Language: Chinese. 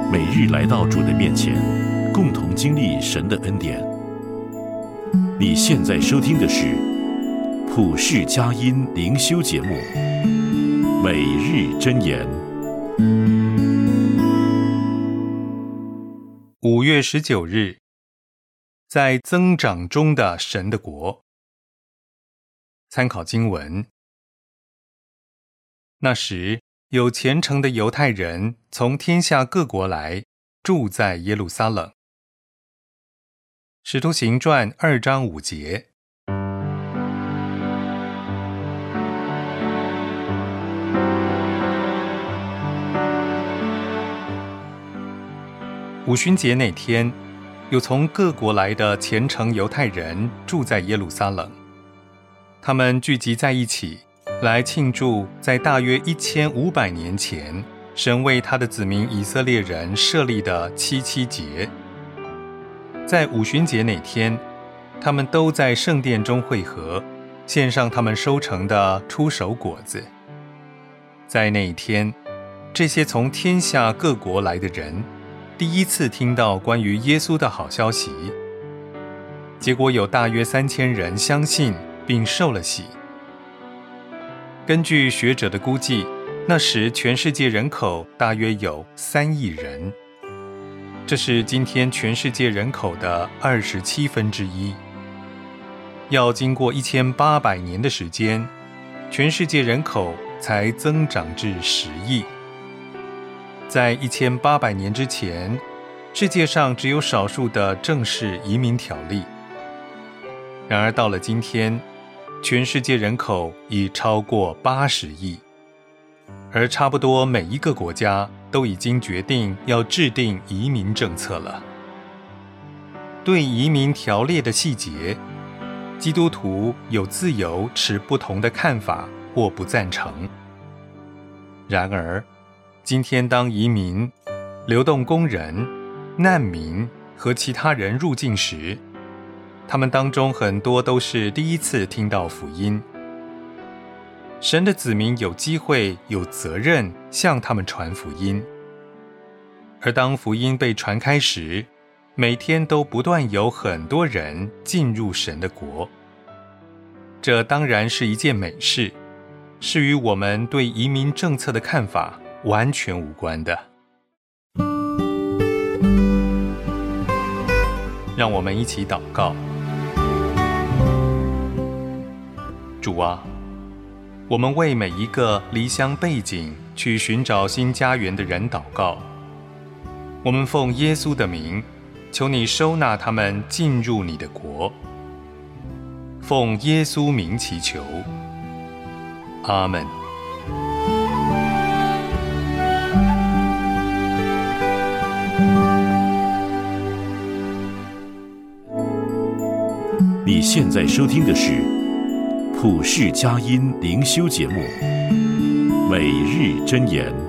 每日来到主的面前，共同经历神的恩典。你现在收听的是普世佳音灵修节目《每日箴言》。 5月19日，在增长中的神的国。参考经文：那时，有虔诚的犹太人从天下各国来，住在耶路撒冷。使徒行传2章5节。五旬节那天，有从各国来的虔诚犹太人住在耶路撒冷，他们聚集在一起，来庆祝在大约1500年前，神为他的子民以色列人设立的七七节。在五旬节那天，他们都在圣殿中会合，献上他们收成的初熟果子。在那一天，这些从天下各国来的人第一次听到关于耶稣的好消息，结果有大约3000人相信并受了洗。根据学者的估计，那时全世界人口大约有3亿人，这是今天全世界人口的1/27。要经过1800年的时间，全世界人口才增长至10亿。在1800年之前，世界上只有少数的正式移民条例。然而到了今天，全世界人口已超过80亿，而差不多每一个国家都已经决定要制定移民政策了。对移民条例的细节，基督徒有自由持不同的看法或不赞成。然而，今天当移民、流动工人、难民和其他人入境时，他们当中很多都是第一次听到福音。神的子民有机会、有责任向他们传福音。而当福音被传开时，每天都不断有很多人进入神的国。这当然是一件美事，是与我们对移民政策的看法完全无关的。让我们一起祷告。主啊，我们为每一个离乡背井去寻找新家园的人祷告。我们奉耶稣的名，求你收纳他们进入你的国。奉耶稣名祈求，阿们。 你现在收听的是普世佳音灵修节目《每日箴言》。